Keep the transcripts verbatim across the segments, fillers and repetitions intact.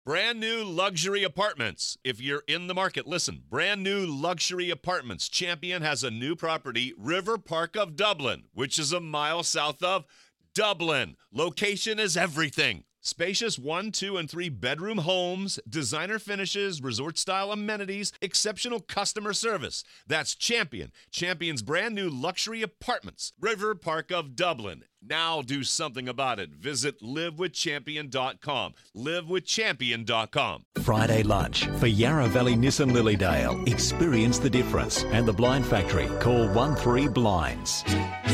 Brand new luxury apartments. If you're in the market, listen. Brand new luxury apartments. Champion has a new property, River Park of Dublin, which is a mile south of Dublin. Location is everything. Spacious one, two, and three bedroom homes, designer finishes, resort-style amenities, exceptional customer service. That's Champion. Champion's brand new luxury apartments. River Park of Dublin. Now do something about it. Visit live with champion dot com. live with champion dot com. Friday lunch for Yarra Valley Nissan Lilydale. Experience the difference. And the Blind Factory. Call one three blinds.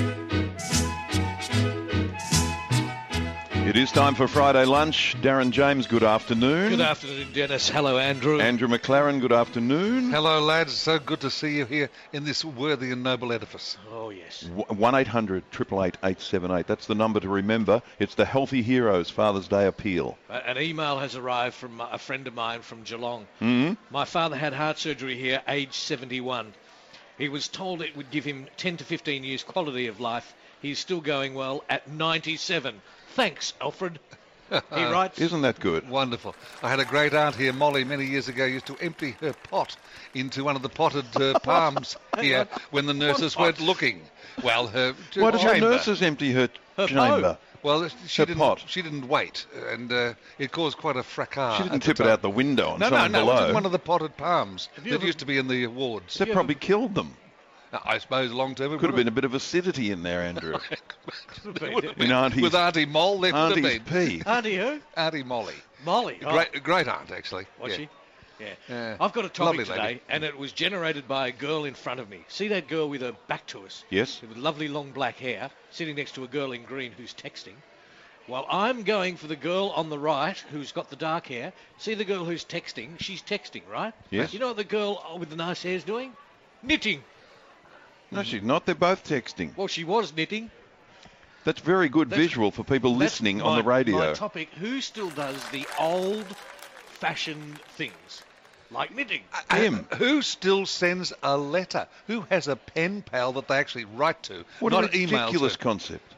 It is time for Friday lunch. Darren James, good afternoon. Good afternoon, Dennis. Hello, Andrew. Andrew McLaren, good afternoon. Hello, lads. So good to see you here in this worthy and noble edifice. Oh, yes. one eight hundred, eight eight eight, eight seven eight. That's the number to remember. It's the Healthy Heroes Father's Day appeal. An email has arrived from a friend of mine from Geelong. Mm-hmm. My father had heart surgery here, age seventy-one. He was told it would give him ten to fifteen years quality of life. He's still going well at ninety-seven. Thanks, Alfred. He writes. Isn't that good? Wonderful. I had a great aunt here, Molly, many years ago, used to empty her pot into one of the potted uh, palms here when the nurses weren't looking. Well, her Why did chamber. the nurses empty her, Her chamber? Well, she her didn't. pot. She didn't wait, and uh, it caused quite a fracas. She didn't at the tip it time. out the window on No, no, someone no. It below. was in one of the potted palms you that ever- used to be in the wards. That probably killed them. I suppose long term it Could have would been a bit of acidity in there, Andrew. It would have In been. Auntie's, With Auntie Moll, there could Auntie's have been. pee. Auntie who? Auntie Molly. Molly. Oh, Great, great aunt, actually. was Yeah. she? Yeah. Yeah. I've got a topic Lovely today, lady. and it was generated by a girl in front of me. See that girl with her back to us? Yes. With lovely long black hair, sitting next to a girl in green who's texting. Well, I'm going for the girl on the right who's got the dark hair. See the girl who's texting? She's texting, right? Yes. You know what the girl with the nice hair is doing? Knitting. No, she's not. They're both texting. Well, she was knitting. That's very good That's- visual for people That's listening my- on the radio. My topic, who still does the old-fashioned things? Like knitting. Him. And who still sends a letter? Who has a pen pal that they actually write to? What not a email ridiculous to? concept.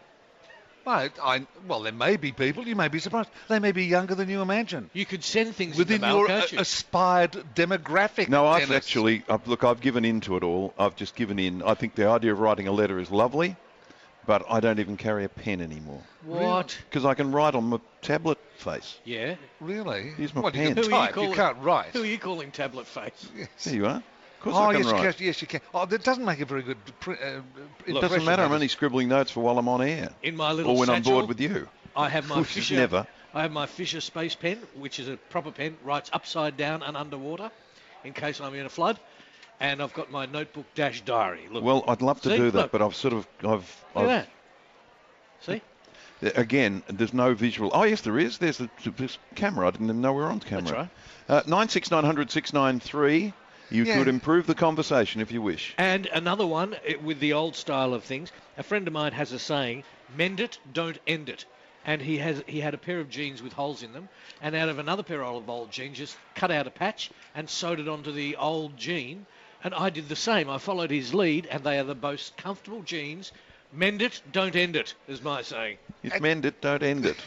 I, I, well, there may be people, you may be surprised, they may be younger than you imagine. You could send things Within in the mail, your can't uh, you? aspired demographic. No, I've Dennis. actually, I've, look, I've given in to it all. I've just given in. I think the idea of writing a letter is lovely, but I don't even carry a pen anymore What? because I can write on my tablet face. Yeah. Really? Here's my well, pen. you Who can are you type, you calling- can't write. Who are you calling tablet face? There you are. Of course Oh, I can yes, write. yes, yes, you can. Oh, that doesn't make a very good pr- uh, It impression. doesn't matter. I'm does it? only scribbling notes for while I'm on air In my little or when I'm satchel, bored with you. I have my Which is Fisher. never. I have my Fisher Space Pen, which is a proper pen, writes upside down and underwater, in case I'm in a flood. And I've got my notebook dash diary. Look. Well, I'd love to See? do that, Look. but I've sort of, I've, Look I've at that. See? again, there's no visual. Oh, yes, there is. There's a, this camera. I didn't even know we were on camera. That's right. Uh, nine six nine hundred six nine three. You Yeah. could improve the conversation if you wish. And another one it, with the old style of things. A friend of mine has a saying: "Mend it, don't end it." And he has he had a pair of jeans with holes in them, and out of another pair of old jeans, just cut out a patch and sewed it onto the old jean. And I did the same. I followed his lead, and they are the most comfortable jeans. Mend it, don't end it, is my saying. It's mend it, don't end it.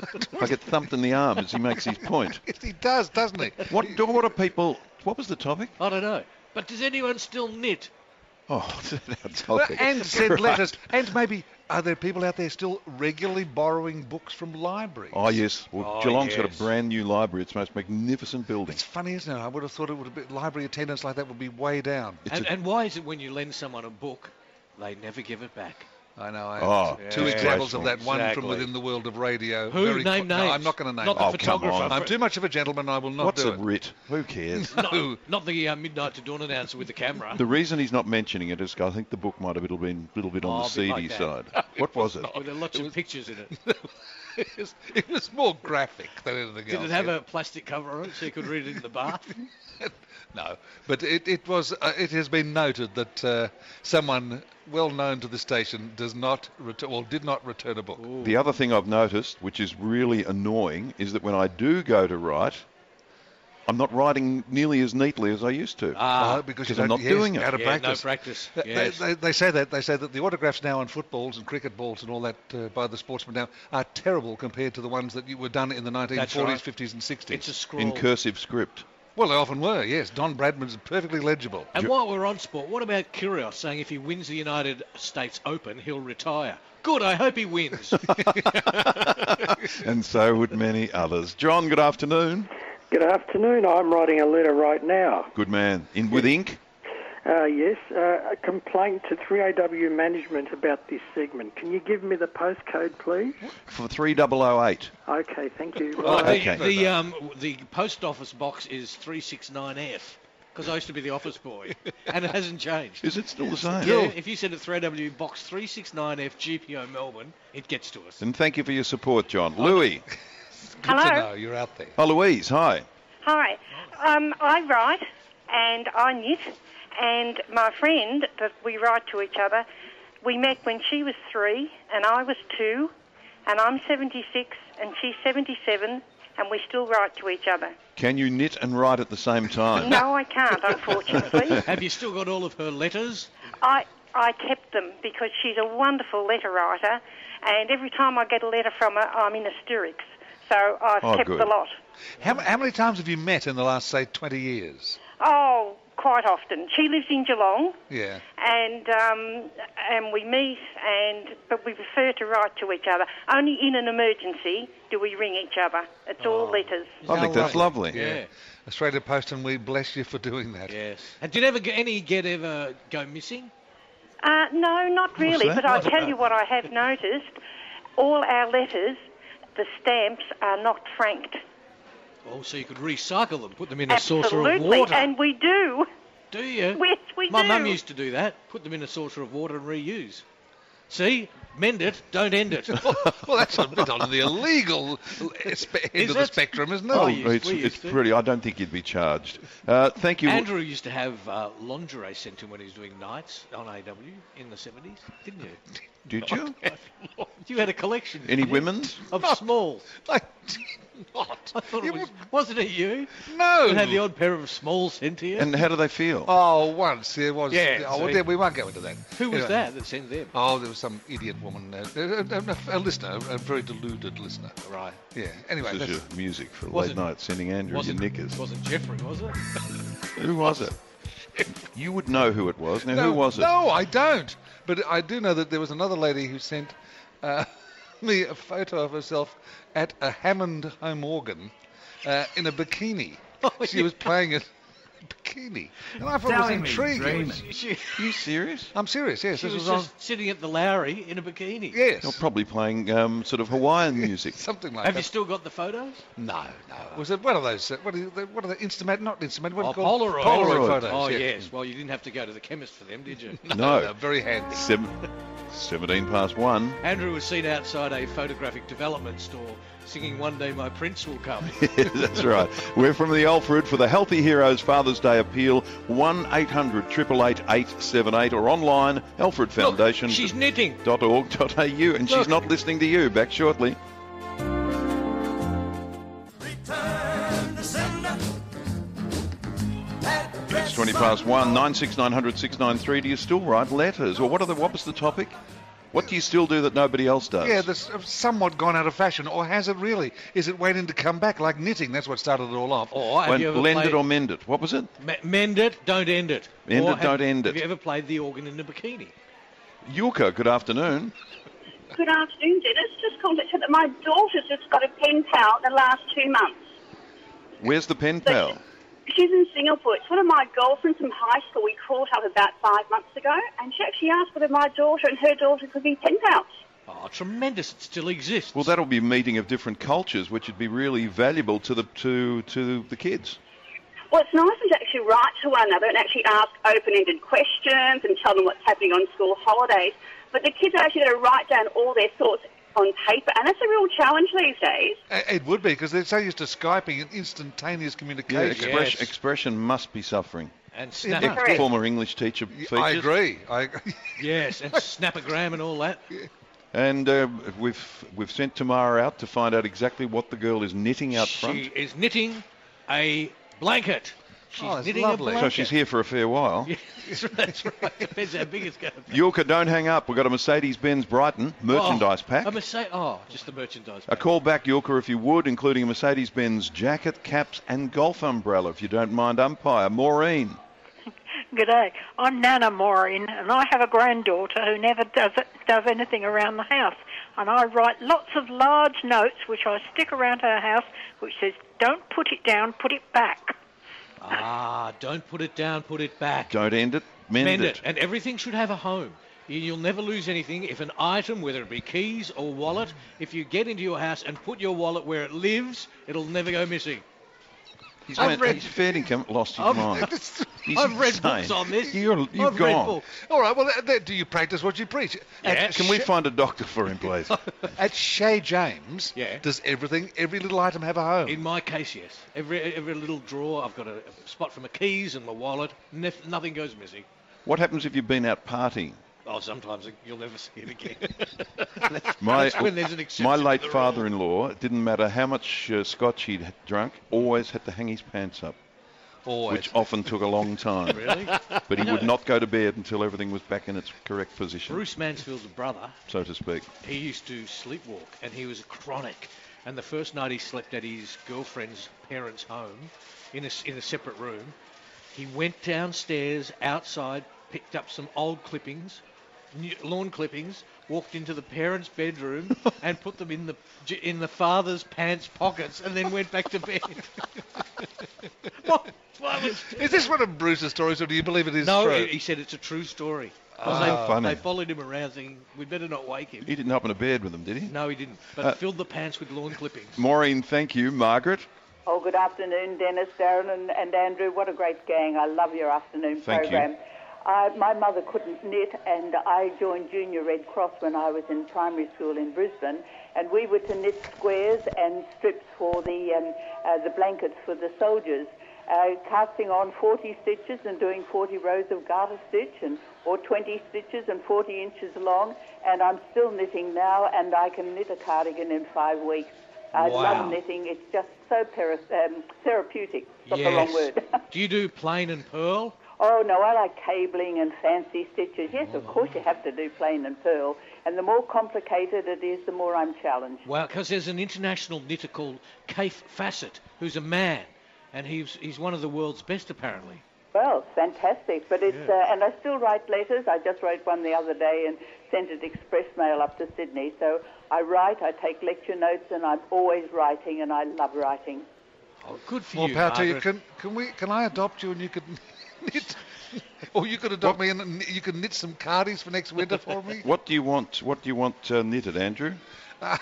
I get thumped in the arm as he makes his point. Yes, he does, doesn't he? What do what are people? What was the topic? I don't know. But does anyone still knit? Oh, that's our Well, topic. and send Right. letters. And maybe, are there people out there still regularly borrowing books from libraries? Oh yes, well, Oh, Geelong's got yes. a brand new library. It's the most magnificent building. It's funny, isn't it? I would have thought it would have been, library attendance like that would be way down. It's And, a- and why is it when you lend someone a book, they never give it back? I know. I Oh, two yeah. examples of that. One from Exactly. within the world of radio. Who? Very Name co- names. No, I'm not going to name Not the Oh, them. come photographer. on. I'm too much of a gentleman. I will not What's do a it. writ? Who cares? No. Not the uh, midnight to dawn announcer with the camera. The reason he's not mentioning it is 'cause I think the book might have been a little bit on Oh, the a bit seedy like side. that. What was it? Oh, there are lots of pictures in it. it, was, it was more graphic than anything Did else. it have yeah. a plastic cover on it so you could read it in the bath? No, but it, it was. Uh, it has been noted that uh, someone well known to the station does not return, well, did not return a book. The other thing I've noticed, which is really annoying, is that when I do go to write, I'm not writing nearly as neatly as I used to. Ah, Uh, because because you I'm don't- not yes, doing it. Out of yeah, practice. no practice. They- Yes. They, they say that they say that the autographs now on footballs and cricket balls and all that uh, by the sportsmen now are terrible compared to the ones that you were done in the nineteen forties, right. fifties, and sixties. It's a scroll. In cursive script. Well, they often were. Yes, Don Bradman's perfectly legible. And while we're on sport, what about Kyrgios saying if he wins the United States Open, he'll retire? Good, I hope he wins. And so would many others. John, good afternoon. Good afternoon. I'm writing a letter right now. Good man. In with ink? Uh, yes, uh, a complaint to three A W management about this segment. Can you give me the postcode, please? For three thousand eight. Okay, thank you. Oh, the, Okay. the, um, the post office box is three six nine F, because I used to be the office boy, and it hasn't changed. Is it still the same? Yeah, if you send it three A W box three six nine F G P O Melbourne, it gets to us. And thank you for your support, John. Louis. Good Hello. to know you're out there. Oh, Louise, hi. Hi. Um, I write and I knit, and my friend that we write to each other, we met when she was three and I was two, and I'm seventy-six and she's seventy-seven, and we still write to each other. Can you knit and write at the same time? No, I can't, unfortunately. Have you still got all of her letters? I, I kept them because she's a wonderful letter writer, and every time I get a letter from her, I'm in hysterics. So I've Oh, kept good. the lot. How, how many times have you met in the last, say, twenty years? Oh, quite often. She lives in Geelong. Yeah. and um, and we meet, and but we prefer to write to each other. Only in an emergency do we ring each other. It's all letters. I think that's lovely. Yeah. Australia Post, and we bless you for doing that. Yes. And did ever get any get ever go missing? Uh, no, not really, that? but I'll tell you what I have noticed. All our letters, the stamps are not franked. Oh, so you could recycle them, put them in a saucer of Absolutely, water. and we do. Do you? Yes, we My do. mum used to do that. Put them in a saucer of water and reuse. See? Mend it, don't end it. Well, that's a bit on the illegal spe- end Is of the it? spectrum, isn't it? Oh, Oh, we used- it's, we it's used to. pretty. I don't think you'd be charged. Uh, thank you. Andrew used to have uh, lingerie sent to him when he was doing nights on A W in the seventies, didn't you? Did you? You had a collection. Any didn't you? women's? Of small. I did not. I thought You it was, would- wasn't it you? No. That had the odd pair of small sent to you? And how do they feel? Oh, once there was. Yeah, Oh, well, see. there- we won't go into that. Who was Anyway. that that sent them? Oh, there was some idiot woman, uh, a, a, a listener, a very deluded listener. Right. Yeah. Anyway, This is that's, your music for Was late it- night, sending Andrew your Wasn't, knickers. wasn't Jeffrey, was it? Who was it? You would know who it was. Now, no, who was it? No, I don't. But I do know that there was another lady who sent uh, me a photo of herself at a Hammond home organ uh, in a bikini. Oh, she yeah. was playing a bikini, and I thought it was intriguing. She, Are you serious? I'm serious. Yes, she this was was, just sitting at the Lowry in a bikini. on. Yes, You're probably playing um, sort of Hawaiian music. something like Have that. you still got the photos? No, no. Was it one of those? Uh, what are the, what are the Instamat? Not Instamat. What are Oh, they called? Polaroid. Polaroid photos. Oh, yeah. yes. Well, you didn't have to go to the chemist for them, did you? No. No, very handy. Seven, seventeen past one. Andrew was seen outside a photographic development store singing One Day My Prince Will Come. That's right. We're from the Alfred for the Healthy Heroes Father's Day appeal. one eight hundred eight eight eight eight seven eight or online alfred foundation She's knitting. dot org dot a u. And she's Look. not listening to you. Back shortly. It's twenty past one. nine six nine hundred six nine three. Do you still write letters? Or what are the, what was the topic? What do you still do that nobody else does? Yeah, that's somewhat gone out of fashion, or has it really? Is it waiting to come back like knitting? That's what started it all off. Or have When- you ever lend played... it or mend it. What was it? Me- mend it, don't end it. End Or it, have- don't end Have it. you ever played the organ in a bikini? Yulka, good afternoon. Good afternoon, Dennis. Just called to say that my daughter's just got a pen pal in the last two months. Where's the pen pal? She's in Singapore. It's one of my girlfriends from high school. We caught up about five months ago, and she actually asked whether my daughter and her daughter could be pen pals. Oh, tremendous. It still exists. Well, that'll be a meeting of different cultures, which would be really valuable to the to to the kids. Well, it's nice to actually write to one another and actually ask open-ended questions and tell them what's happening on school holidays. But the kids are actually going to write down all their thoughts on paper, and that's a real challenge these days. Uh, It would be, because they're so used to Skyping and instantaneous Yeah, communication. expression, Yes. expression must be suffering. And snap Yeah. Correct. Former English teacher features. I agree. I agree. Yes, and snapogram and all that. And uh, we've we've sent Tamara out to find out exactly what the girl is knitting out She front. is knitting a Blanket. She's Oh, that's knitting lovely. a So blanket. she's here for a fair while. Yes, that's right. Depends how big it's going to be. Yulka, don't hang up. We've got a Mercedes-Benz Brighton merchandise oh, pack. A Mercedes. Oh, just the merchandise A pack. call back, Yulka, if you would, including a Mercedes-Benz jacket, caps and golf umbrella, if you don't mind, umpire. Maureen. G'day. I'm Nana Maureen, and I have a granddaughter who never does it, does anything around the house. And I write lots of large notes, which I stick around her house, which says, "Don't put it down, put it back." Ah, don't put it down, put it back. Don't end it, mend, Mend it. it. And everything should have a home. You- You'll never lose anything if an item, whether it be keys or wallet, if you get into your house and put your wallet where it lives, it'll never go missing. He's, I've went, read- he's fair income, lost his I've- mind. He's I've read insane. books on this. You're, you've I've read gone. books. All right, well, th- th- do you practice what you preach? Yeah. Can we find a doctor for him, please? At Shea James, Yeah. does everything, every little item have a home? In my case, yes. Every every little drawer, I've got a, a spot for my keys and my wallet. Nef- nothing goes missing. What happens if you've been out partying? Oh, sometimes you'll never see it again. My, That's when there's an exception my to late the rule. father-in-law, it didn't matter how much uh, scotch he'd had drunk, always had to hang his pants up, Always. which often took a long time. Really? But he No. would not go to bed until everything was back in its correct position, Bruce Mansfield's brother, so to speak. he used to sleepwalk, and he was chronic. And the first night he slept at his girlfriend's parents' home, in a, s- in a separate room, he went downstairs, outside, picked up some old clippings, new, lawn clippings, walked into the parents' bedroom, and put them in the j- in the father's pants pockets, and then went back to bed. what? What was- Is this one of Bruce's stories, or do you believe it is no, true? he, he said it's a true story. 'Cause Ah, they, funny. they followed him around thinking, we'd better not wake him. He didn't hop in a bed with them, did he? No, he didn't. But Uh, filled the pants with lawn clippings. Maureen, thank you. Margaret? Oh, good afternoon, Dennis, Darren, and, and Andrew. What a great gang. I love your afternoon Thank you. program. Uh, my mother couldn't knit, and I joined Junior Red Cross when I was in primary school in Brisbane, and we were to knit squares and strips for the, um, uh, the blankets for the soldiers, uh, casting on forty stitches and doing forty rows of garter stitch, and or twenty stitches and forty inches long, and I'm still knitting now, and I can knit a cardigan in five weeks. I Wow. love knitting. It's just so peri- um, therapeutic. That's the wrong word. Do you do plain and pearl? Oh, no, I like cabling and fancy stitches. Yes, of course you have to do plain and pearl. And the more complicated it is, the more I'm challenged. Well, because there's an international knitter called Kaif Fassett, who's a man, and he's he's one of the world's best, apparently. Well, fantastic. But it's, Yeah. uh, and I still write letters. I just wrote one the other day and sent it express mail up to Sydney. So I write, I take lecture notes, and I'm always writing, and I love writing. Oh, good for More you, power to you. Margaret. Can can we? Can I adopt you and you could knit? Or you could adopt me and kn- you could knit some cardies for next winter for me. What do you want? What do you want uh, knitted, Andrew? Uh,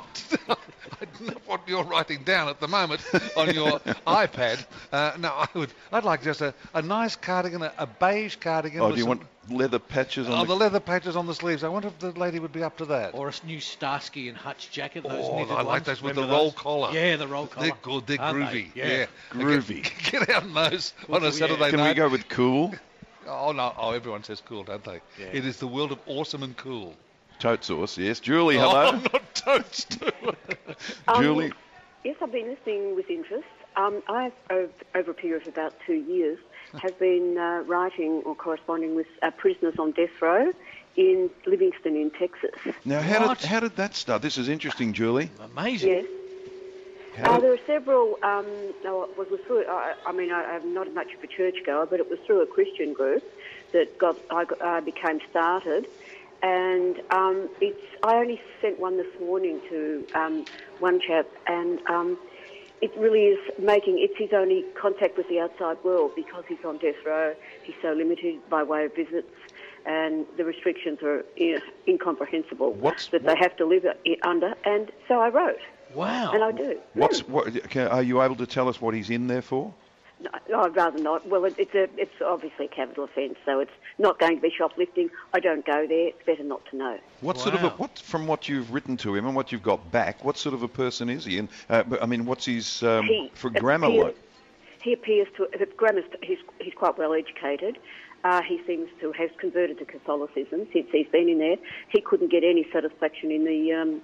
I don't know what you're writing down at the moment on your iPad. Uh, no, I would. I'd like just a, a nice cardigan, a, a beige cardigan. Oh, with do you some- want leather patches on Oh, the... the leather patches on the sleeves. I wonder if the lady would be up to that. Or a new Starsky and Hutch jacket. Those Oh, knitted I like ones. those with Remember the roll those? collar. Yeah, the roll collar. They're good. They're Aren't groovy. they? Yeah. Groovy. Get, get out in those on a yeah. Saturday Can night. we go with cool? Oh no! Oh, everyone says cool, don't they? Yeah. It is the world of awesome and cool. Tote sauce, yes. Julie, hello. Oh, not toast. Um, Julie. Yes, I've been listening with interest. Um, I've, ov- over a period of about two years, have been uh, writing or corresponding with uh, prisoners on death row in Livingston in Texas. Now, how What? did, how did that start? This is interesting, Julie. Amazing. Yes. How Uh, did- there are several, um, no, it was through, I, I mean, I, I'm not much of a churchgoer, but it was through a Christian group that got I got, uh, became started. And um, it's, I only sent one this morning to um, one chap, and um, it really is making, it's his only contact with the outside world because he's on death row. He's so limited by way of visits, and the restrictions are you know, incomprehensible What's- that they have to live i- under. And so I wrote. Wow. And I do. What's what? Okay, are you able to tell us what he's in there for? No, no, I'd rather not. Well, it, it's a, it's obviously a capital offence, so it's not going to be shoplifting. I don't go there. It's better not to know. What sort of a, Wow. what from what you've written to him and what you've got back? What sort of a person is he? And uh, but, I mean, what's his um, He for grammar appears, like? He appears to. The grammar. He's he's quite well educated. Uh, he seems to have converted to Catholicism since he's been in there. He couldn't get any satisfaction in the um,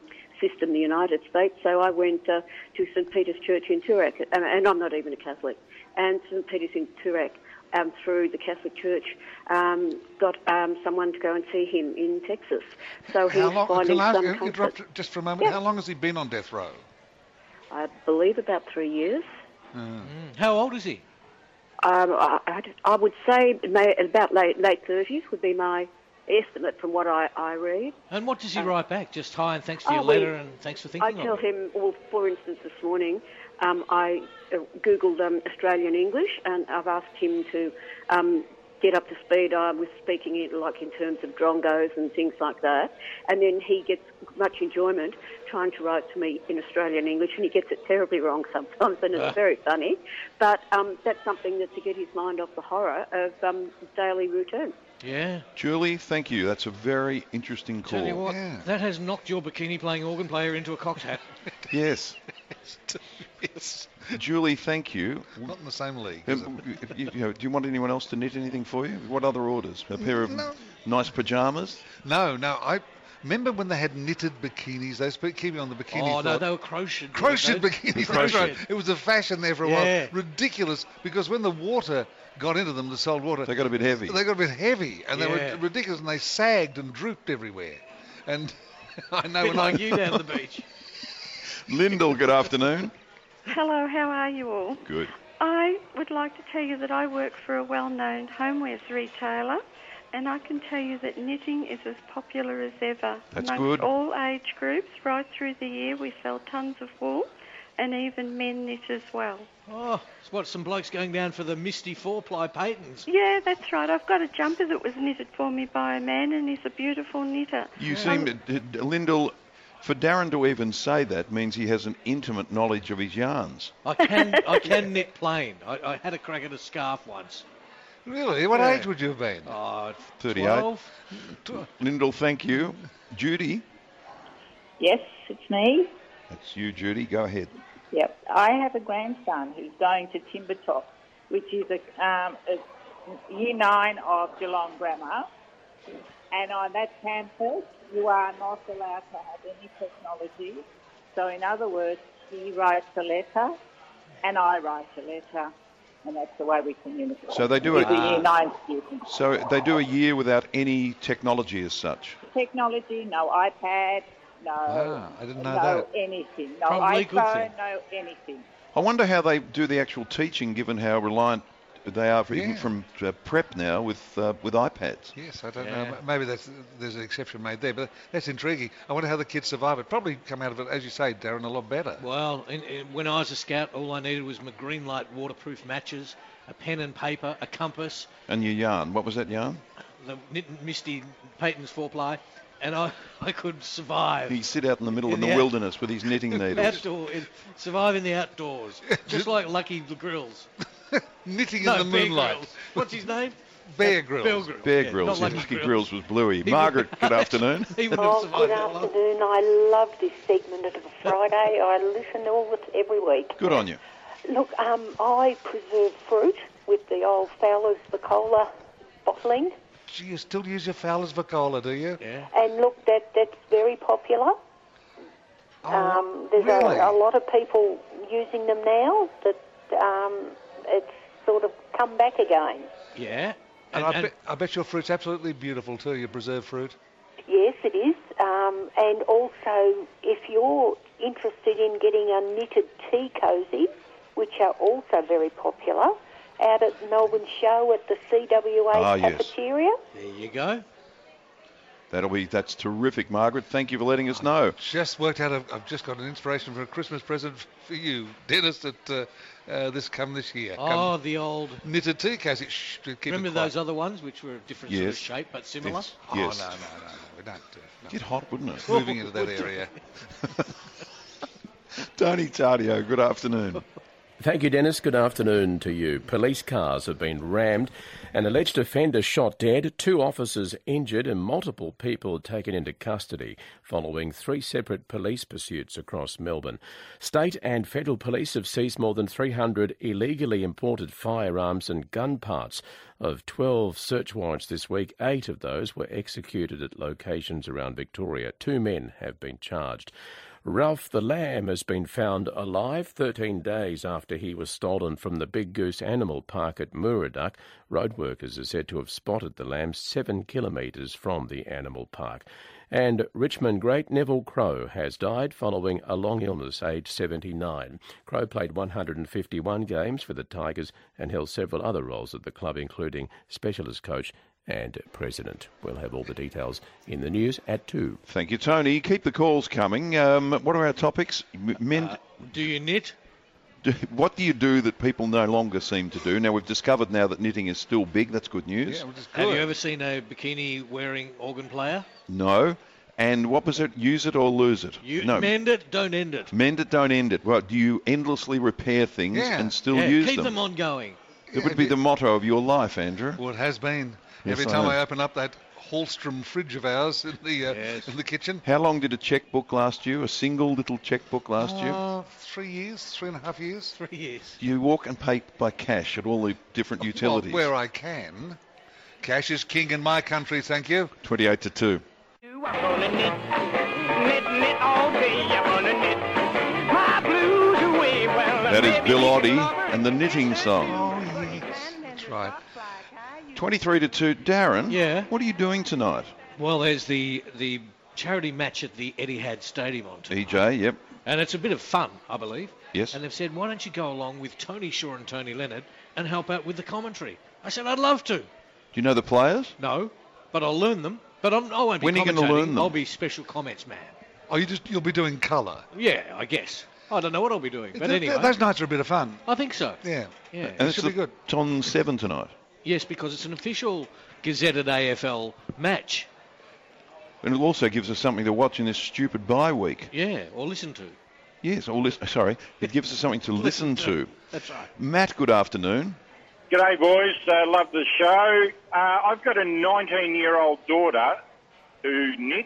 system in the United States. So I went uh, to Saint Peter's Church in Toorak, and, and I'm not even a Catholic, and Saint Peter's in Toorak. Um, through the Catholic Church, um, got um, someone to go and see him in Texas. So he's How long, finding can I some ask, comfort. interrupt just for a moment? Yeah. How long has he been on death row? I believe about three years. Mm. How old is he? Um, I, I, I would say may, about late late thirties would be my estimate from what I, I read. And what does he Uh, write back? Just hi and thanks for oh, your we- letter and thanks for thinking I of tell me. him, well, for instance, this morning, um, I uh, Googled um, Australian English, and I've asked him to um, get up to speed uh, with speaking it, like in terms of drongos and things like that. And then he gets much enjoyment trying to write to me in Australian English, and he gets it terribly wrong sometimes, and it's Ah. very funny. But um, that's something that to get his mind off the horror of um, daily routine. Yeah. Julie, thank you. That's a very interesting call. Tell you what, that has knocked your bikini-playing organ player into a cocked hat. Yes. Yes. Julie, thank you. Not in the same league. is Um, it? you, you know, do you want anyone else to knit anything for you? What other orders? A pair of No. nice pajamas? No, no. I remember when they had knitted bikinis. They were keeping on the bikini. Oh, no, thought- they were crocheted. Crochet weren't they? bikinis. Crochet. That's right. It was a fashion there for a Yeah. while. Ridiculous, because when the water got into them, the salt water, They got a bit heavy. They got a bit heavy, and Yeah. they were ridiculous, and they sagged and drooped everywhere. And I know Bit when like I you down the beach. Lyndall, good afternoon. Hello, how are you all? Good. I would like to tell you that I work for a well-known homewares retailer, and I can tell you that knitting is as popular as ever. That's Amongst good. all age groups, right through the year, we sell tons of wool, and even men knit as well. Oh, it's what, some blokes going down for the Misty four-ply patents. Yeah, that's right. I've got a jumper that was knitted for me by a man, and he's a beautiful knitter. You Um, seem, to, Lyndall, for Darren to even say that means he has an intimate knowledge of his yarns. I can I can knit plain. I, I had a crack at a scarf once. Really, what Yeah. age would you have been? Oh, thirty-eight. twelve. Lyndall, thank you. Judy, Yes, it's me. that's you, Judy. Go ahead. Yep. I have a grandson who's going to Timbertop, which is a, um, a year nine of Geelong Grammar. And on that campus, you are not allowed to have any technology. So in other words, he writes a letter and I write a letter. And that's the way we communicate. So they do With it- the year nine students. So they do a year without any technology as such. Technology, no iPad, no, Ah, I didn't know no that. anything, no Probably a good iPhone, thing. no anything. I wonder how they do the actual teaching, given how reliant they are for, Yeah. from uh, prep now with uh, with iPads. Yes, I don't Yeah. know. Maybe that's, there's an exception made there, but that's intriguing. I wonder how the kids survive it. Probably come out of it, as you say, Darren, a lot better. Well, in, in, when I was a scout, all I needed was my green light waterproof matches, a pen and paper, a compass, And your yarn, what was that yarn? the knit Misty Payton's four-ply, and I, I could survive. He'd sit out in the middle In in the, the out- wilderness with his knitting needles. Outdoor, in, survive in the outdoors, just like Lucky the Grills. Knitting no, in the Bear moonlight. Grylls. What's his name? Bear Uh, Grylls. Bear Grylls. Bear yeah, Grylls, not yeah, Lucky Lucky Grills. Grills was bluey. He Margaret, would- good afternoon. He wouldn't have Oh, survived good that long. afternoon. I love this segment of a Friday. I listen all the, every week. Good on you. Look, um, I preserve fruit with the old Fowler's Vicola bottling. Do you still use your Fowler's Vicola, do you? Yeah. And look, that that's very popular. um, there's really? a, a lot of people using them now. That um, it's sort of come back again. Yeah. And, I, bet, I bet your fruit's absolutely beautiful too, your preserved fruit. Yes, it is. Um, and also, if you're interested in getting a knitted tea cosy, which are also very popular, out at Melbourne Show at the C W A Ah, yes. cafeteria. There you go. That'll be that's terrific, Margaret. Thank you for letting us know. Just worked out, a, I've just got an inspiration for a Christmas present for you, Dennis, at uh, uh, this come this year. Oh, Come the old... knitted tea cosy. Shh, keep Remember it quiet. those other ones, which were a different sort of Yes. shape, but similar? Yes. Oh, Yes. no, no, no, no, we don't. Uh, no. Get hot, wouldn't it? Moving into that area. Tony Tardio, good afternoon. Thank you, Dennis. Good afternoon to you. Police cars have been rammed, an alleged offender shot dead, two officers injured and multiple people taken into custody following three separate police pursuits across Melbourne. State and federal police have seized more than three hundred illegally imported firearms and gun parts. Of twelve search warrants this week, eight of those were executed at locations around Victoria. Two men have been charged. Ralph the lamb has been found alive thirteen days after he was stolen from the Big Goose Animal Park at Murdoch. Road workers are said to have spotted the lamb seven kilometres from the animal park. And Richmond great Neville Crowe has died following a long illness, aged seventy-nine. Crowe played one hundred fifty-one games for the Tigers and held several other roles at the club, including specialist coach and president. We'll have all the details in the news at two. Thank you, Tony. Keep the calls coming. Um, what are our topics? Men, Uh, do you knit? do, what do you do that people no longer seem to do? Now, we've discovered now that knitting is still big. That's good news. Yeah, which is Have good. you ever seen a bikini-wearing organ player? No. And what was it? Use it or lose it? You no. mend it, don't end it. Mend it, don't end it. Well, do you endlessly repair things Yeah. and still Yeah, use keep them? them ongoing. That would be the motto of your life, Andrew. Well, it has been. Yes, Every I time know. I open up that Hallstrom fridge of ours in the uh, Yes. in the kitchen. How long did a checkbook last you? A single little checkbook last you? Uh, three years, three and a half years. Three years. You walk and pay by cash at all the different utilities. Well, where I can. Cash is king in my country, thank you. twenty-eight to two. I'm gonna knit, knit, knit all day. I'm gonna knit my blues away. Well, That is baby, Bill leave it Oddie over. and the knitting song. Oh, yes. That's right. twenty-three to two. Darren, Yeah? what are you doing tonight? Well, there's the the charity match at the Etihad Stadium on tonight. E J, yep. And it's a bit of fun, I believe. Yes. And they've said, why don't you go along with Tony Shaw and Tony Leonard and help out with the commentary? I said, I'd love to. Do you know the players? No, but I'll learn them. But I'm, I won't be When are you gonna commentating. learn them? I'll be special comments man. Oh, you just you'll be doing colour. Yeah, I guess. I don't know what I'll be doing. But Th- anyway. Those nights are a bit of fun. I think so. Yeah. Yeah. And it's should be the- good. It's on seven tonight. Yes, because it's an official gazetted A F L match. And it also gives us something to watch in this stupid bye week. Yeah, or listen to. Yes, or listen, sorry. It gives us something to listen to. That's right. Matt, good afternoon. G'day, boys. Uh, love the show. Uh, I've got a nineteen-year-old daughter who knits,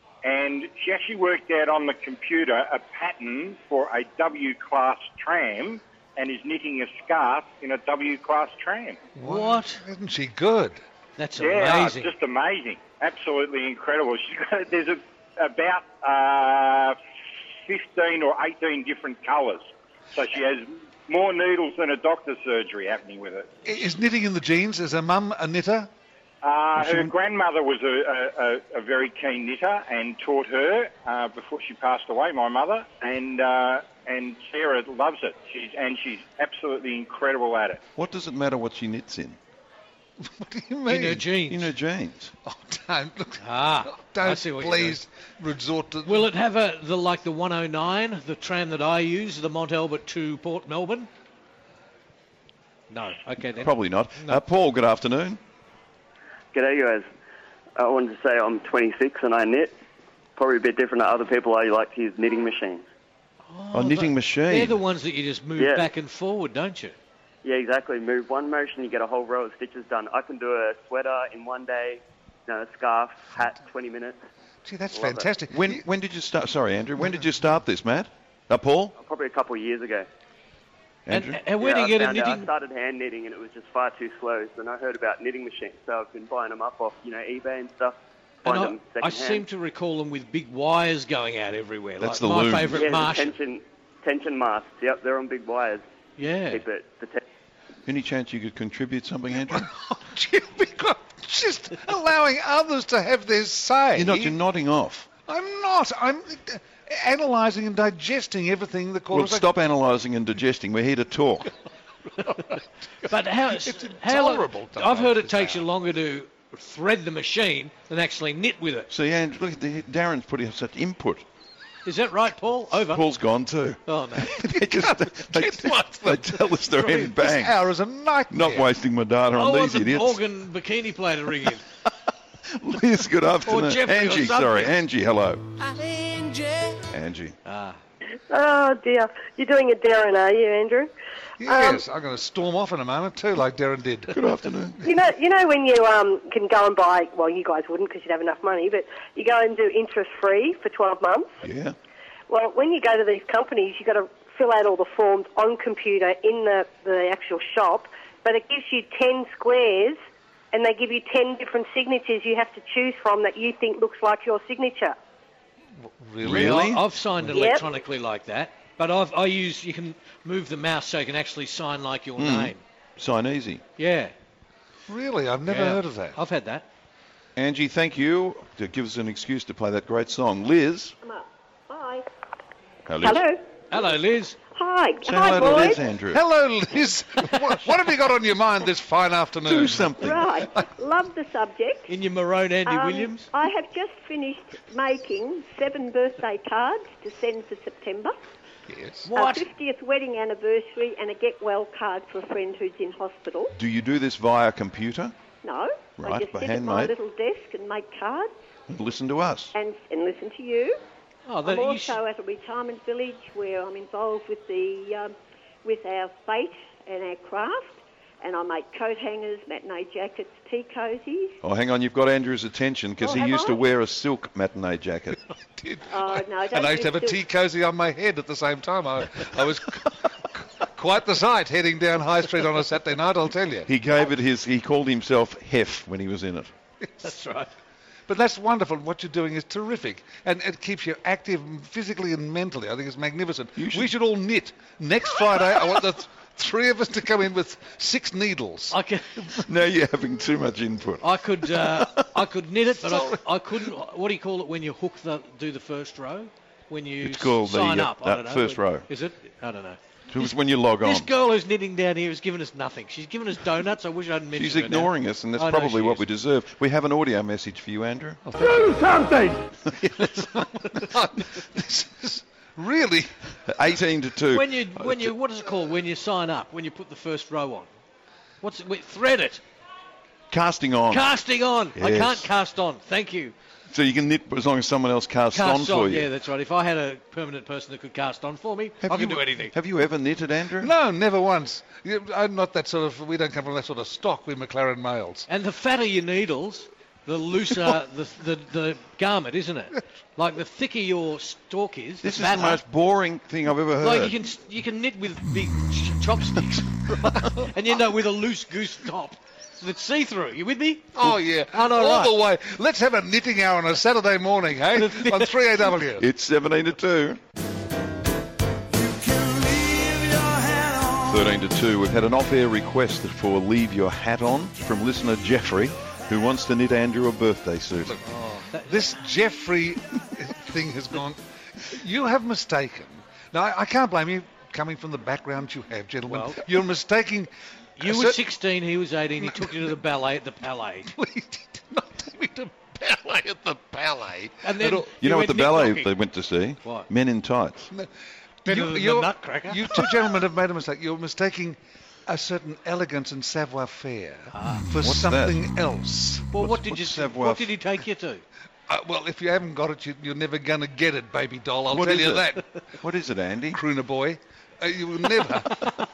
and she actually worked out on the computer a pattern for a W-class tram and is knitting a scarf in a W-class tram. What? Isn't she good? That's Yeah, amazing. it's just amazing. Absolutely incredible. She's got, there's a, about uh, fifteen or eighteen different colours. So she has more needles than a doctor's surgery happening with it. I- Is knitting in the genes? Is her mum a knitter? Uh, her grandmother was a, a, a, a very keen knitter and taught her uh, before she passed away, my mother, and uh, and Sarah loves it. She's and she's absolutely incredible at it. What does it matter what she knits in? What do you mean? In her jeans. In her jeans. Oh, don't look. Ah, Don't I see what you're please resort to. Will it have a the like the one oh nine, the tram that I use, the Mont Albert to Port Melbourne? No. Okay then. Probably not. No. Uh, Paul, good afternoon. G'day guys. I wanted to say I'm twenty-six and I knit. Probably a bit different to other people. I like to use knitting machines. Oh, knitting machine. They're the ones that you just move Yeah. back and forward, don't you? Yeah, exactly. Move one motion, you get a whole row of stitches done. I can do a sweater in one day, you know, a scarf, hat, twenty minutes. Gee, that's Love it. fantastic. When when did you start? Sorry, Andrew. When did you start this, Matt? Uh, Paul? Probably a couple of years ago. Andrew? And, and where yeah, do you get I a found out- knitting? I started hand knitting and it was just far too slow. So then I heard about knitting machines. So I've been buying them up off, you know, eBay and stuff. And Find I, them I secondhand. seem to recall them with big wires going out everywhere. That's like the my loom. favourite yeah, the Marsh. tension, tension masts. Yep, they're on big wires. Yeah. Keep it protect- Any chance you could contribute something, Andrew? Gee, because just allowing others to have their say. You're not. You're nodding off. I'm not. I'm uh, analysing and digesting everything the Well, callers. stop analysing and digesting. We're here to talk. But how? It's how long- intolerable to I've heard have it takes you longer to thread the machine than actually knit with it. See, Andrew, look, the, Darren's putting such input. Is that right, Paul? Over. Paul's gone too. Oh no. they, just, they, they tell us they're in bang. This hour is a nightmare. Not wasting my data I on want these the idiots. organ bikini player to ring in. Liz, good afternoon. Jeffrey or Angie, something. sorry. Angie, hello. Angie. Ah. Oh dear, you're doing a Darren, are you, Andrew? Yes, I'm going to storm off in a moment too, like Darren did. Good afternoon. You know, you know when you um can go and buy. Well, you guys wouldn't because you'd have enough money, but you go and do interest free for twelve months. Yeah. Well, when you go to these companies, you've got to fill out all the forms on computer in the the actual shop, but it gives you ten squares, and they give you ten different signatures you have to choose from that you think looks like your signature. Really? I- I've signed Yep. electronically like that, but I've I use you can move the mouse so you can actually sign like your Mm. name. Sign easy. Yeah. Really? I've never Yeah. heard of that. I've had that. Angie, thank you. That gives us an excuse to play that great song. Liz. Hi. Hello. Hello. Hello, Liz. Hi. Say Hi, hello to boys. Liz, Andrew. Hello, Liz. what, what have you got on your mind this fine afternoon? Do something. Right. Love the subject. In your maroon Andy Um, Williams. I have just finished making seven birthday cards to send for September. Yes. A fiftieth wedding anniversary and a get well card for a friend who's in hospital. Do you do this via computer? No. Right, I just but sit at my handmade. little desk and make cards Listen to us. and, and listen to you. Oh, that- I'm you also at a retirement village where I'm involved with the um, with our fate and our craft, and I make coat hangers, matinee jackets, tea cozies. Oh, hang on. You've got Andrew's attention because Oh, he have used I? to wear a silk matinee jacket. Oh no, I don't And I used to do have a silk. tea cosy on my head at the same time. I, I was quite the sight heading down High Street on a Saturday night, I'll tell you. He gave it his. He called himself Hef when he was in it. That's right. But that's wonderful. What you're doing is terrific. And it keeps you active physically and mentally. I think it's magnificent. We should all knit. Next Friday, I want the th- three of us to come in with six needles. I can, Now you're having too much input. I could uh, I could knit it, but I, I couldn't. What do you call it when you hook the do the first row? When you It's called the, sign uh, up. I that don't know. first row. Is it? I don't know. It was when you log on. This girl who's knitting down here has given us nothing. She's given us donuts. I wish I hadn't mentioned She's her now. ignoring us, and that's I know probably she what is. we deserve. We have an audio message for you, Andrew. Do something! This is really... eighteen to two. When you when you what is it called when you sign up? When you put the first row on? What's it? Wait, thread it. Casting on. Casting on. I Yes. can't cast on. Thank you. So you can knit as long as someone else casts on Cast for on. you. Yeah, that's right. If I had a permanent person that could cast on for me, Have I could you- do anything. Have you ever knitted, Andrew? No, never once. You- I'm not that sort of... We don't come from that sort of stock, we McLaren males. And the fatter your needles, the looser the, the the garment, isn't it? Like the thicker your stalk is, This the is fatter. the most boring thing I've ever heard. Like you can you can knit with big ch- chopsticks, and you know with a loose goose top that's see through. You with me? Oh, yeah. Oh, no, All right. the way. Let's have a knitting hour on a Saturday morning, hey? On three A W. It's seventeen to two. thirteen to two. We've had an off-air request for Leave Your Hat On from listener Jeffrey, who wants to knit Andrew a birthday suit. This Jeffrey thing has gone... You have mistaken. Now, I, I can't blame you coming from the background you have, gentlemen. Well- You're mistaking... You a were cer- sixteen, he was eighteen. He took you to the ballet at the Palais. ballet at the ballet. And then You you know what went the ballet knickknocking. they went to see? What? Men in Tights. Better You- than the you're- Nutcracker. You two gentlemen have made a mistake. You're mistaking a certain elegance and savoir-faire for What's something else. Well, what What's- did you? what's savoir- What did he take you to? Uh, well, if you haven't got it, you, you're never going to get it, baby doll. I'll What tell is you it? that. What is it, Andy? Crooner boy. Uh, you will never.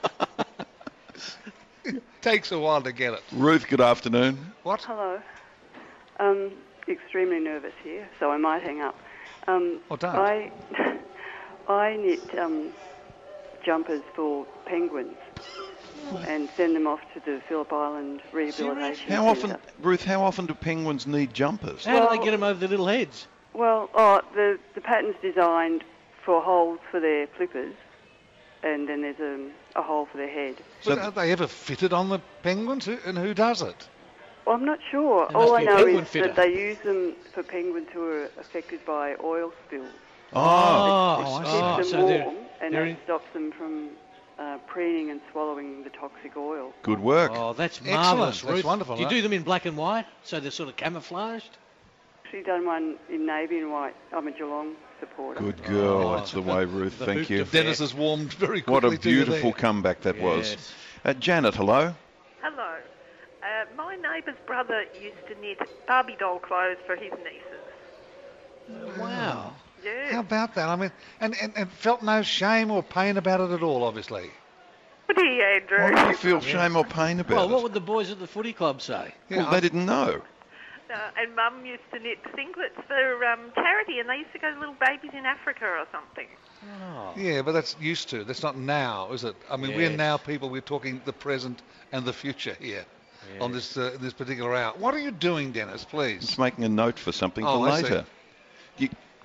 It takes a while to get it. Ruth, good afternoon. What? Hello. Um, extremely nervous here, so I might hang up. Um, Oh, don't. I, I knit um, jumpers for penguins and send them off to the Phillip Island Rehabilitation How often, Centre. Ruth, how often do penguins need jumpers? How do Well- they get them over the little heads? Well, oh, the, the pattern's designed for holes for their flippers, and then there's a, a hole for their head. But are they ever fitted on the penguins? Who, and who does it? Well, I'm not sure. There must All I be a know penguin is fitter. that they use them for penguins who are affected by oil spills. Oh, Oh, It I keeps see. them So they're- warm, and they're it in- stops them from uh, preening and swallowing the toxic oil. good work. Oh, that's Excellent. marvellous, That's Ruth. wonderful, Do you huh? do them in black and white, so they're sort of camouflaged? Actually done one in navy and white. I'm a Geelong supporter. Good girl. Oh, That's the way, Ruth. the Thank hoop you. defence. Dennis has warmed very quickly What a to you beautiful there. comeback that was. Yes. Uh, Janet, hello. Hello. Uh, my neighbour's brother used to knit Barbie doll clothes for his nieces. Wow. Yeah. How about that? I mean, and, and, and felt no shame or pain about it at all, obviously. Would he, Andrew? Why do you feel shame or pain about Well, it? what would the boys at the footy club say? Yeah, well, they didn't know. Uh, and Mum used to knit singlets for um, charity, and they used to go to little babies in Africa or something. Oh. Yeah, but that's used to. That's not now, is it? I mean, we're Yes. now people. We're talking the present and the future here on this uh, this particular hour. What are you doing, Dennis? Please. It's making a note for something Oh, for I see. later. You,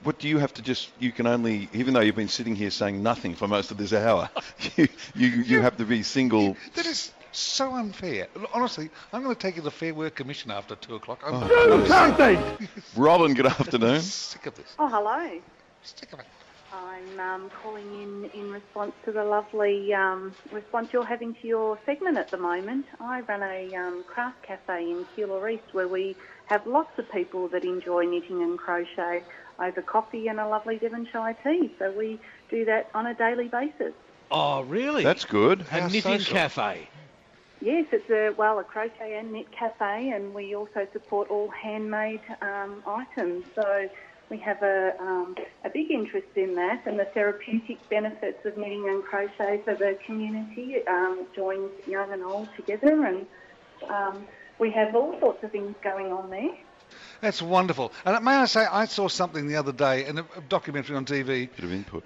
what do you have to just? You can only, even though you've been sitting here saying nothing for most of this hour, you you, you have to be single. That is so unfair. Honestly, I'm going to take you to the Fair Work Commission after two o'clock. I'm, Oh, I'm something. Robin, good afternoon. Sick of this. Oh, hello. Sick of it. I'm um, calling in in response to the lovely um, response you're having to your segment at the moment. I run a um, craft cafe in Keilor East where we have lots of people that enjoy knitting and crochet over coffee and a lovely Devonshire tea. So we do that on a daily basis. Oh, really? That's good. A How knitting social. cafe. Yes, it's a well a crochet and knit cafe, and we also support all handmade um, items. So we have a um, a big interest in that, and the therapeutic benefits of knitting and crochet for the community um, joins young and old together, and um, we have all sorts of things going on there. That's wonderful. And may I say, I saw something the other day in a, a documentary on T V. Bit of input.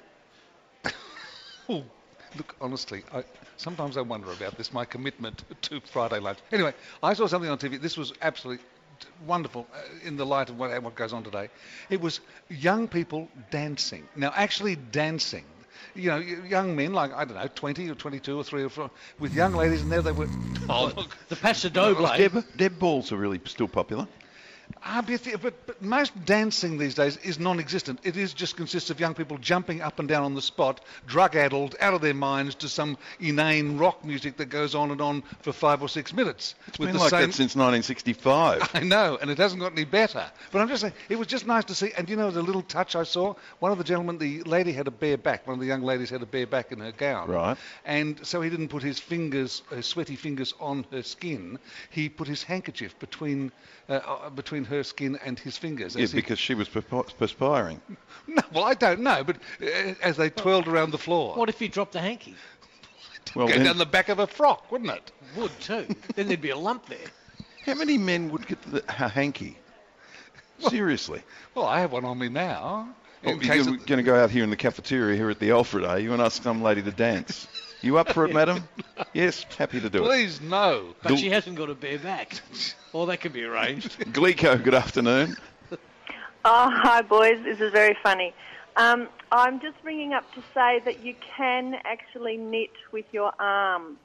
Oh, look, honestly, I, sometimes I wonder about this, my commitment to Friday lunch. Anyway, I saw something on T V. This was absolutely wonderful uh, in the light of what, what goes on today. It was young people dancing. Now, actually dancing. You know, y- young men, like, I don't know, twenty or twenty-two or three or four, with young ladies, and there they were. Oh, look. The Paso Doble. Deb, Deb balls are really still popular. Ah, but, but, but most dancing these days is non-existent. It is just consists of young people jumping up and down on the spot, drug-addled, out of their minds, to some inane rock music that goes on and on for five or six minutes. It's been like that since nineteen sixty-five. I know, and it hasn't got any better. But I'm just saying, it was just nice to see. And you know, the little touch I saw, one of the gentlemen, the lady had a bare back. One of the young ladies had a bare back in her gown. Right. And so he didn't put his fingers, her sweaty fingers, on her skin. He put his handkerchief between uh, uh, between her skin and his fingers. Yeah, as he- because she was perp- perspiring. No, well, I don't know, but uh, as they twirled around the floor. What if he dropped the hanky? Well, Go then- down the back of a frock, wouldn't it? Would too. Then there'd be a lump there. How many men would get the, a hanky? Seriously. Well, I have one on me now. Oh, In you're case going it- to go out here in the cafeteria here at the Alfred, are you, and ask some lady to dance? You up for it, madam? Yes, happy to do it. Please, no. But she hasn't got a bare back. Or that could be arranged. Glico, good afternoon. Oh, hi, boys. This is very funny. Um, I'm just ringing up to say that you can actually knit with your arms.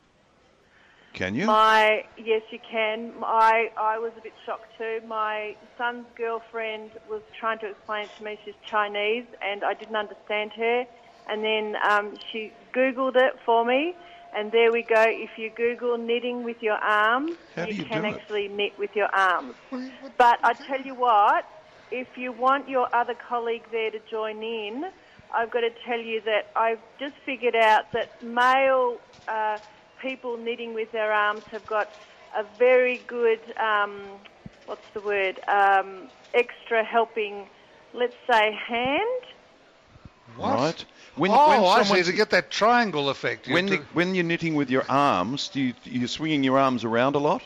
Can you? My yes, you can. I I was a bit shocked too. My son's girlfriend was trying to explain it to me. She's Chinese, and I didn't understand her. And then um, she Googled it for me, and there we go. If you Google knitting with your arms, How do you can do it? actually knit with your arms. But I tell you what, if you want your other colleague there to join in, I've got to tell you that I've just figured out that male uh, people knitting with their arms have got a very good, um, what's the word, um, extra helping, let's say, hand. What? Right. When, oh, when I someone- see, to get that triangle effect. you When, have you, to- when you're knitting with your arms, do you, you're swinging your arms around a lot?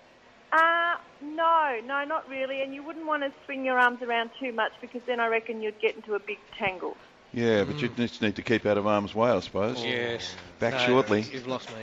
Uh, no, no, not really. And you wouldn't want to swing your arms around too much because then I reckon you'd get into a big tangle. Yeah, but you just need to keep out of harm's way, I suppose. Yes. Back No, shortly. You've lost me.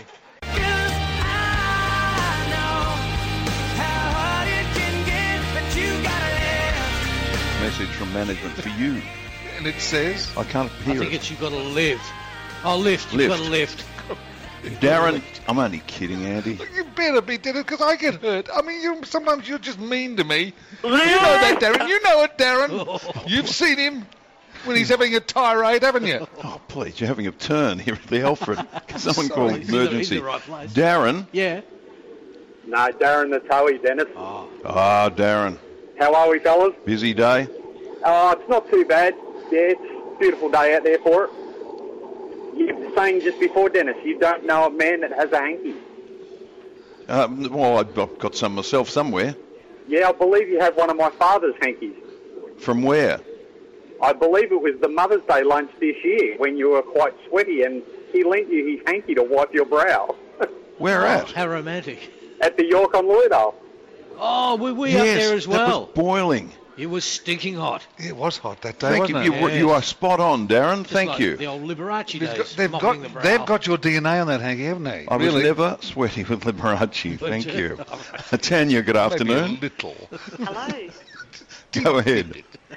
Message from management for you. And it says? I can't I hear think it. it's you've got to live. Oh, lift. You've Lift. got to lift. Darren, I'm only kidding, Andy. You better be, did it, because I get hurt. I mean, you sometimes you're just mean to me. You know that, Darren. You know it, Darren. You've seen him when he's having a tirade, haven't you? Oh, please, you're having a turn here at the Alfred. Can someone call Sorry. He's in the- emergency? he's in the right place. Darren. Yeah. No, Darren the Towie, Dennis. Ah, Darren. How are we, fellas? Busy day? Uh, it's not too bad. Yeah, it's a beautiful day out there for it. You were saying just before, Dennis, you don't know a man that has a hanky. Um, well, I've I've got some myself somewhere. Yeah, I believe you have one of my father's hankies. From where? I believe it was the Mother's Day lunch this year when you were quite sweaty and he lent you his hanky to wipe your brow. Where at? How romantic. At the York on Lloydale. Oh, were we Yes, up there as that well? was boiling. It was stinking hot. It was hot that day, Thank you. wasn't You, it? you are spot on, Darren. Just Thank like you. The old Liberace They've days. got, they've, mopping got, the brow. they've got your D N A on that hanky, haven't they? I was really? never sweaty with Liberace. Would Thank you? you. Tanya, good Maybe a afternoon. little. Hello. Go ahead.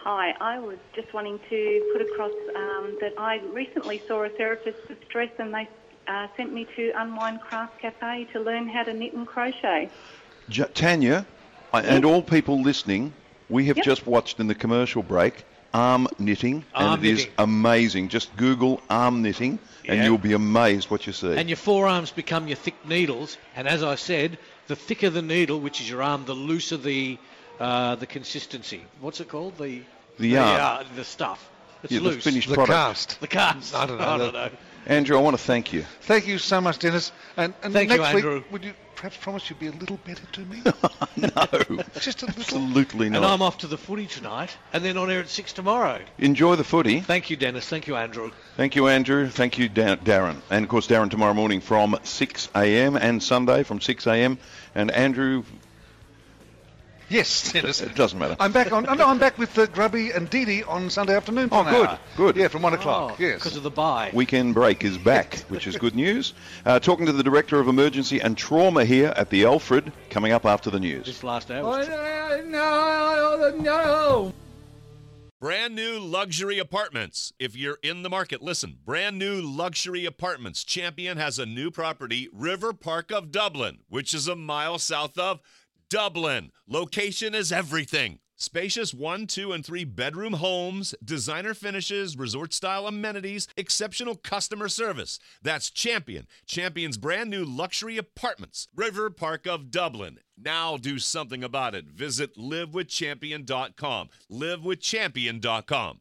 Hi, I was just wanting to put across um, that I recently saw a therapist for stress, and they uh, sent me to Unwind Craft Cafe to learn how to knit and crochet. J- Tanya, I, and all people listening, we have Yep. just watched in the commercial break arm knitting, Arm and it is knitting. amazing. Just Google arm knitting, and Yeah. you'll be amazed what you see. And your forearms become your thick needles. And as I said, the thicker the needle, which is your arm, the looser the uh, the consistency. What's it called? The The yarn. uh, the stuff. It's Yeah, the loose. finished The product. cast. The cast. I don't know. I don't know. Andrew, I want to thank you. Thank you so much, Dennis. And, and Thank you, next Andrew. week, would you perhaps promise you'd be a little better to me? No, Just a little. absolutely not. And I'm off to the footy tonight, and then on air at six tomorrow. Enjoy the footy. Thank you, Dennis. Thank you, Andrew. Thank you, Andrew. Thank you, Da- Darren. And, of course, Darren tomorrow morning from six a.m. and Sunday from six a.m. And Andrew, Yes, Dennis. it doesn't matter. I'm back on. Oh, no, I'm back with uh, Grubby and Dee Dee on Sunday afternoon. For Oh, an good, hour. good. Yeah, from one o'clock. Oh, yes. because of the bye. Weekend break is back, which is good news. Uh, talking to the Director of Emergency and Trauma here at the Alfred, coming up after the news. This last hour was Brand new luxury apartments. If you're in the market, listen. Brand new luxury apartments. Champion has a new property, River Park of Dublin, which is a mile south of Dublin. Location is everything. Spacious one, two, and three bedroom homes, designer finishes, resort-style amenities, exceptional customer service. That's Champion. Champion's brand new luxury apartments. River Park of Dublin. Now do something about it. Visit live with champion dot com. live with champion dot com.